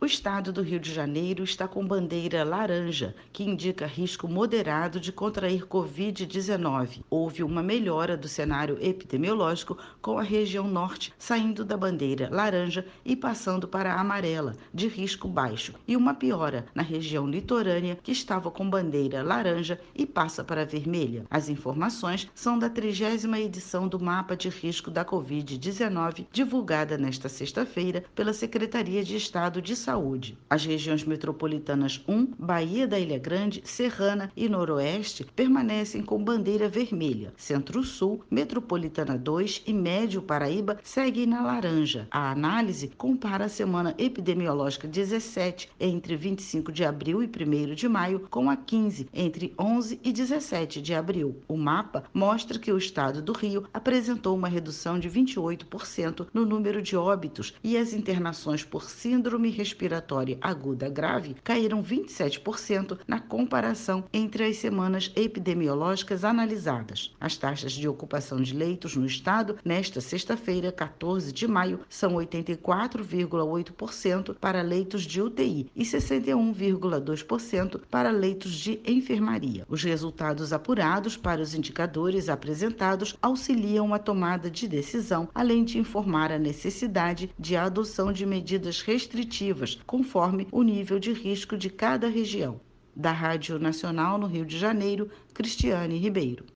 O estado do Rio de Janeiro está com bandeira laranja, que indica risco moderado de contrair Covid-19. Houve uma melhora do cenário epidemiológico, com a região norte saindo da bandeira laranja e passando para a amarela, de risco baixo, e uma piora na região litorânea, que estava com bandeira laranja e passa para a vermelha. As informações são da 30ª edição do Mapa de Risco da Covid-19, divulgada nesta sexta-feira pela Secretaria de Estado de Saúde. As regiões metropolitanas 1, Bahia da Ilha Grande, Serrana e Noroeste permanecem com bandeira vermelha. Centro-Sul, Metropolitana 2 e Médio Paraíba seguem na laranja. A análise compara a semana epidemiológica 17, entre 25 de abril e 1º de maio, com a 15, entre 11 e 17 de abril. O mapa mostra que o estado do Rio apresentou uma redução de 28% no número de óbitos e as internações por síndrome respiratória aguda grave caíram 27% na comparação entre as semanas epidemiológicas analisadas. As taxas de ocupação de leitos no estado nesta sexta-feira, 14 de maio, são 84,8% para leitos de UTI e 61,2% para leitos de enfermaria. Os resultados apurados para os indicadores apresentados auxiliam a tomada de decisão, além de informar a necessidade de adoção de medidas restritivas, conforme o nível de risco de cada região. Da Rádio Nacional no Rio de Janeiro, Cristiane Ribeiro.